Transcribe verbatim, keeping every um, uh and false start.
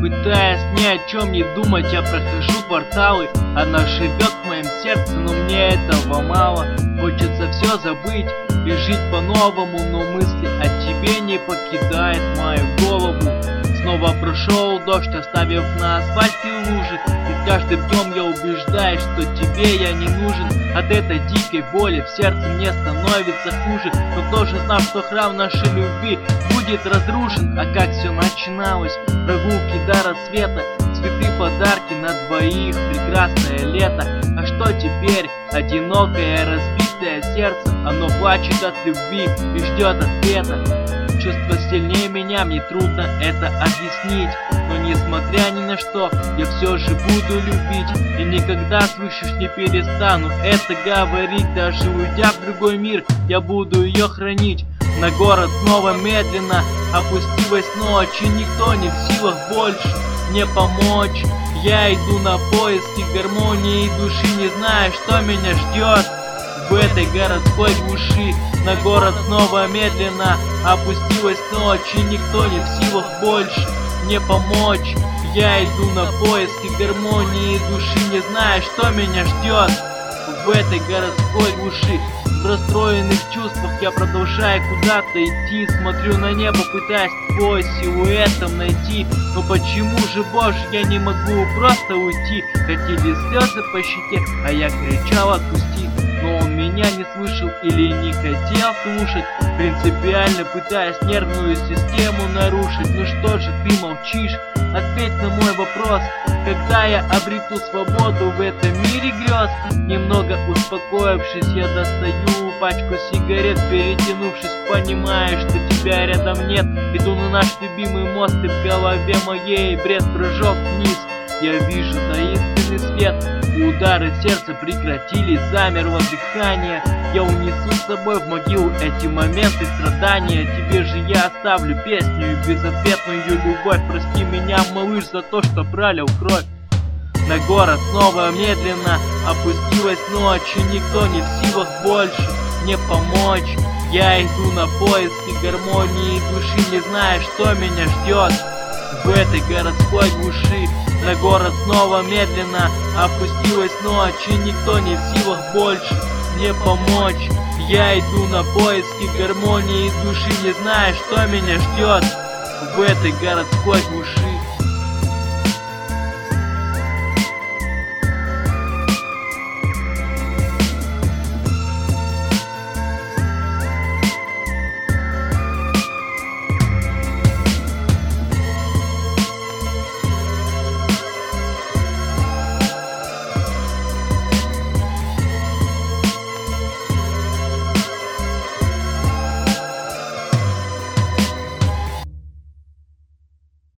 Пытаясь ни о чем не думать, я прохожу кварталы. Она живет в моем сердце, но мне этого мало. Хочется все забыть и жить по-новому, но мысли о тебе не покидают мою голову. Снова прошел дождь, оставив на асфальте лужи. И каждым днем я убеждаюсь, что тебе я не нужен. От этой дикой боли в сердце мне становится хуже. Но тоже знал, что храм нашей любви будет разрушен. А как все начиналось? Прогулки до рассвета, цветы, подарки на двоих, прекрасное лето. А что теперь? Одинокое, разбитое сердце. Оно плачет от любви и ждет ответа. Чувство сильнее меня, мне трудно это объяснить. Но несмотря ни на что, я все же буду любить. И никогда, слышишь, не перестану это говорить. Даже уйдя в другой мир, я буду ее хранить. На город снова медленно опустилась ночь, и никто не в силах больше мне помочь. Я иду на поиски гармонии души, не зная, что меня ждет в этой городской глуши. На город снова медленно опустилась ночь, и никто не в силах больше мне помочь. Я иду на поиски гармонии души, не зная, что меня ждет в этой городской глуши. В расстроенных чувствах я продолжаю куда-то идти. Смотрю на небо, пытаясь твой силуэтом найти. Но почему же, Боже, я не могу просто уйти? Хотели слезы по щеке, а я кричал: отпусти. Но он меня не слышал или не хотел слушать, принципиально пытаясь нервную систему нарушить. Ну что же ты молчишь? Ответь на мой вопрос. Когда я обрету свободу в этом мире грез? Немного успокоившись, я достаю пачку сигарет, перетянувшись, понимаю, что тебя рядом нет. Иду на наш любимый мост, и в голове моей бред, прыжок вниз. Я вижу таинственный свет, и удары сердца прекратились, замерло дыхание. Я унесу с собой в могилу эти моменты страдания. Тебе же я оставлю песню и безответную любовь. Прости меня, малыш, за то, что пролил кровь. На город снова медленно опустилась ночь, и никто не в силах больше мне помочь. Я иду на поиски гармонии души, не зная, что меня ждет в этой городской глуши. На город снова медленно опустилась ночь, и никто не в силах больше мне помочь. Я иду на поиски гармонии души, не зная, что меня ждет в этой городской глуши.